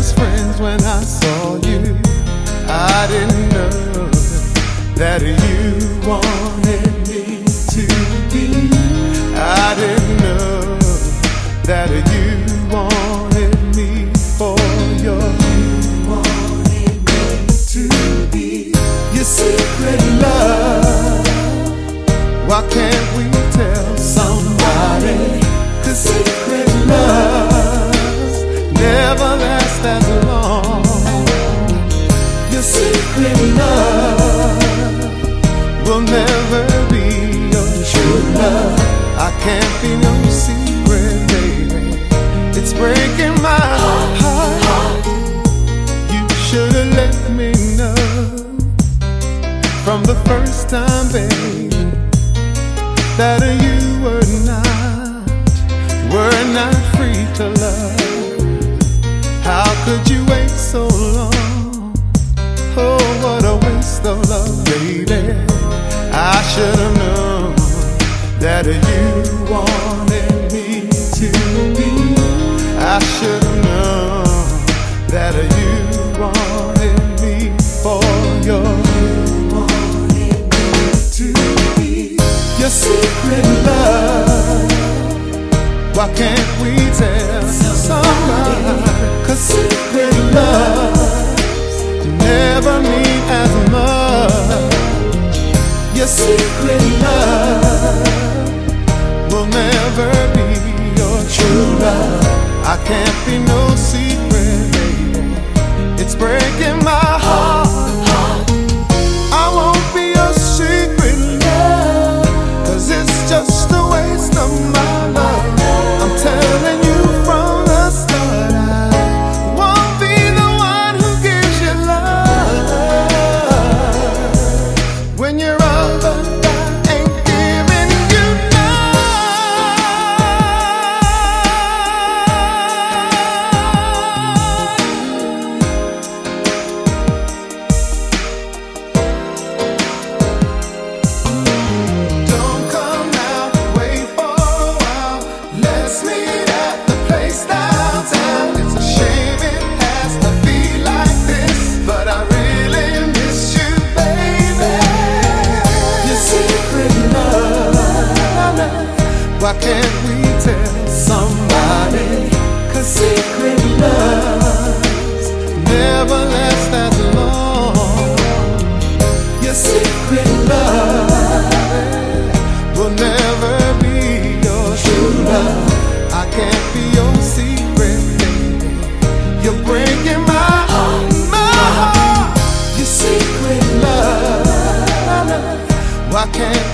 best friends when I saw you. I didn't know that you wanted me to be. I didn't know that you wanted me for your. You wanted me to be your secret love. Why can't we tell somebody? 'Cause secret loves never last as long. Your secret love will never be your true love. I can't be no secret, baby. It's breaking my heart. You should've let me know from the first time, baby, that you were not free to love. How could you wait so long? Oh, what a waste of love, baby. I should have known that you wanted me to be. I should have known that you wanted me for your. You wanted me to be your secret love. Why can't we tell somebody? 'Cause secret loves never mean as much. Your secret love will never be your true love. I can't be no secret, baby. It's breaking my heart. I won't be your secret love, 'cause it's just a waste of my love. I'm telling you from the start, I won't be the one who gives you love when you're all but I ain't giving you Don't come now, wait for a while. Let's meet at the place downtown. It's a shame it has to be like this, but I really miss you, baby. Your secret love. Why can't we tell somebody? 'Cause secret loves never last as long. Your secret love will never be your true love. I can't be your secret, baby. You're breaking my heart. Your secret love. Why can't